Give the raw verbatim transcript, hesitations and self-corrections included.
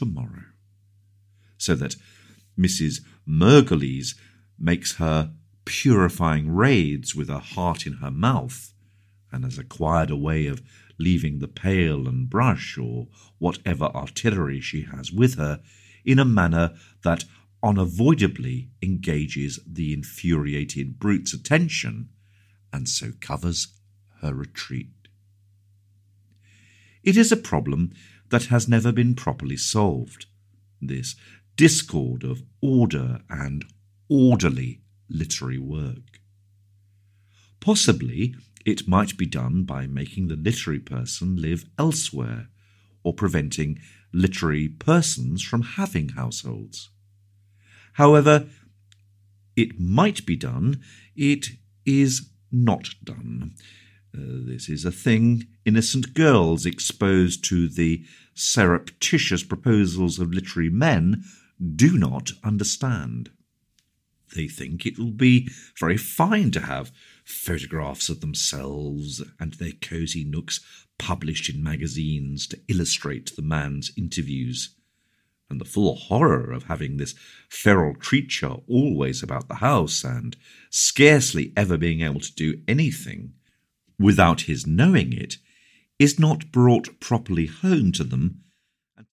tomorrow. So that Missus Mergles makes her purifying raids with a heart in her mouth, and has acquired a way of leaving the pail and brush or whatever artillery she has with her in a manner that unavoidably engages the infuriated brute's attention, and so covers her retreat. It is a problem that has never been properly solved, this discord of order and orderly literary work. Possibly it might be done by making the literary person live elsewhere, or preventing literary persons from having households. However it might be done, it is not done. Uh, this is a thing innocent girls exposed to the surreptitious proposals of literary men do not understand. They think it will be very fine to have photographs of themselves and their cosy nooks published in magazines to illustrate the man's interviews, and the full horror of having this feral creature always about the house and scarcely ever being able to do anything without his knowing it is not brought properly home to them